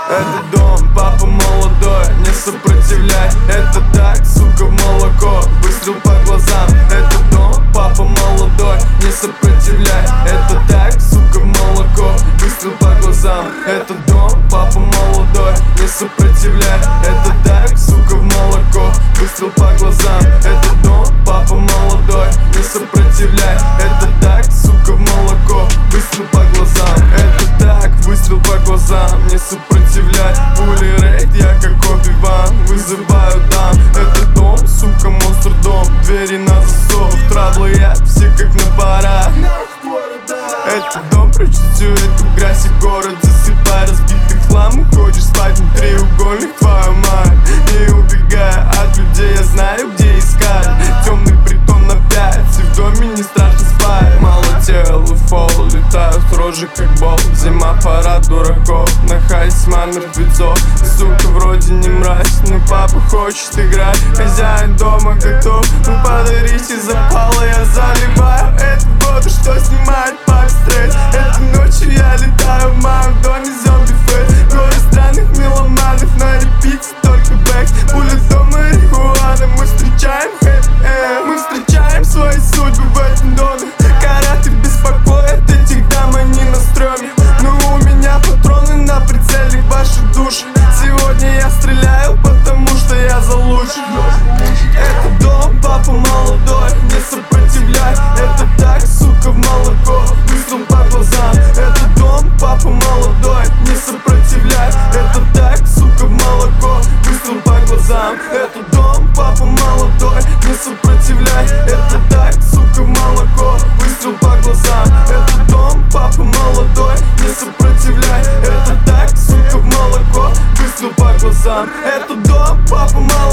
Это дом, папа молодой, не сопротивляй. Это так, сука, в молоко, выстрел по глазам. Это дом, папа молодой, не сопротивляй. Это так, сука, в молоко, выстрел по глазам. Это дом, папа молодой, не сопротивляй. Это так, сука, в молоко, выстрел по глазам. Это дом, папа молодой, не сопротивляй. Это так, сука, в молоко, выстрел по глазам. Это так, выстрел по глазам, не сопротивляй. Пули рейд, я как Оби-Ван, вызываю дам. Это дом, сука, монстр дом, двери на засов. Траблы я, все как на парах. Это дом, прочь всю эту грязь и город засыпай. Разбитый хлам, уходишь спать на треугольник, твою мать. Не убегая от людей, я знаю, где искать. Темный притон на 5, и в доме не страшно спать. Мало тел и фол, летают рожи как болт. Зима, пора дураков, на хайсма мертвецов. Сука, вроде не мразь, но папа хочет играть. Хозяин дома готов, ну подарите запалы, я заливаю. Это воду, что снимает папе стресс. Этой ночью я летаю в моем доме зомби-фейс. Горы странных меломанов, на репите только бэкс. Пуля до марихуаны, мы встречаем мы встречаем свои судьбы в этом доме. Караты беспокоят этих дам, они на стреме. Но у меня патроны на прицеле ваши души. Сегодня я стреляю, потому что я за лучших. Это дом, папа молодой, не сопротивляй. Это так, сука, в молоко, выстрел по глазам. Это дом, папа молодой, не сопротивляй. Это так, сука, в молоко, выстрел по глазам. Это дом, папа молодой, не сопротивляй. Это так, сука, в молоко, выстрел по глазам. Это дом, папа молодой, не сопротивляй. Это так, сука, в молоко, выстрел по глазам. Это дом, папа молодой.